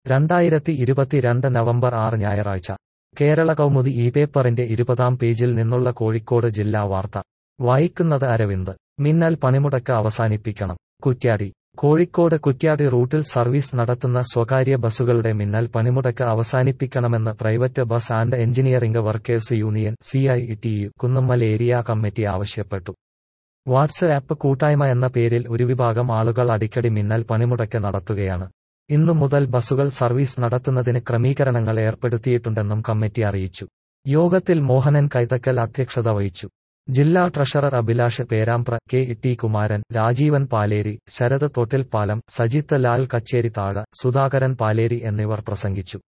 2022 November 6 ഞായറാഴ്ച കേരള കൗമുദി ഈ പേപ്പറിന്റെ 20-ാം പേജിൽ നിന്നുള്ള കോഴിക്കോട് ജില്ലാ വാർത്ത വായിക്കുന്നത് അരവിന്ദ്. മിന്നൽ പണിമുടക്ക് അവസാനിപ്പിക്കണം. കുറ്റ്യാടി. കോഴിക്കോട് കുറ്റ്യാടി റൂട്ടിൽ സർവീസ് നടത്തുന്ന സ്വകാര്യ ബസുകളുടെ മിന്നൽ പണിമുടക്ക് അവസാനിപ്പിക്കണമെന്ന് private bus and engineering workers union CITU Kunnummal area committee ആവശ്യപ്പെട്ടു. വാട്സ്ആപ്പ് കൂട്ടായ്മ എന്ന പേരിൽ ഒരു വിഭാഗം ആളുകൾ അടിക്കടി മിന്നൽ പണിമുടക്ക് നടത്തുകയാണ്. ഇന്നു മുതൽ ബസുകൾ സർവീസ് നടത്തുന്നതിന് ക്രമീകരണങ്ങൾ ഏർപ്പെടുത്തിയിട്ടുണ്ടെന്നും കമ്മിറ്റി അറിയിച്ചു. യോഗത്തിൽ മോഹനൻ കൈതക്കൽ അധ്യക്ഷത വഹിച്ചു. ജില്ലാ ട്രഷറർ അഭിലാഷ് പേരാമ്പ്ര, KT കുമാരൻ, രാജീവൻ പാലേരി, ശരത് തൊട്ടിൽപ്പാലം, സജിത്ത് ലാൽ കച്ചേരി താഴ, സുധാകരൻ പാലേരി എന്നിവർ പ്രസംഗിച്ചു.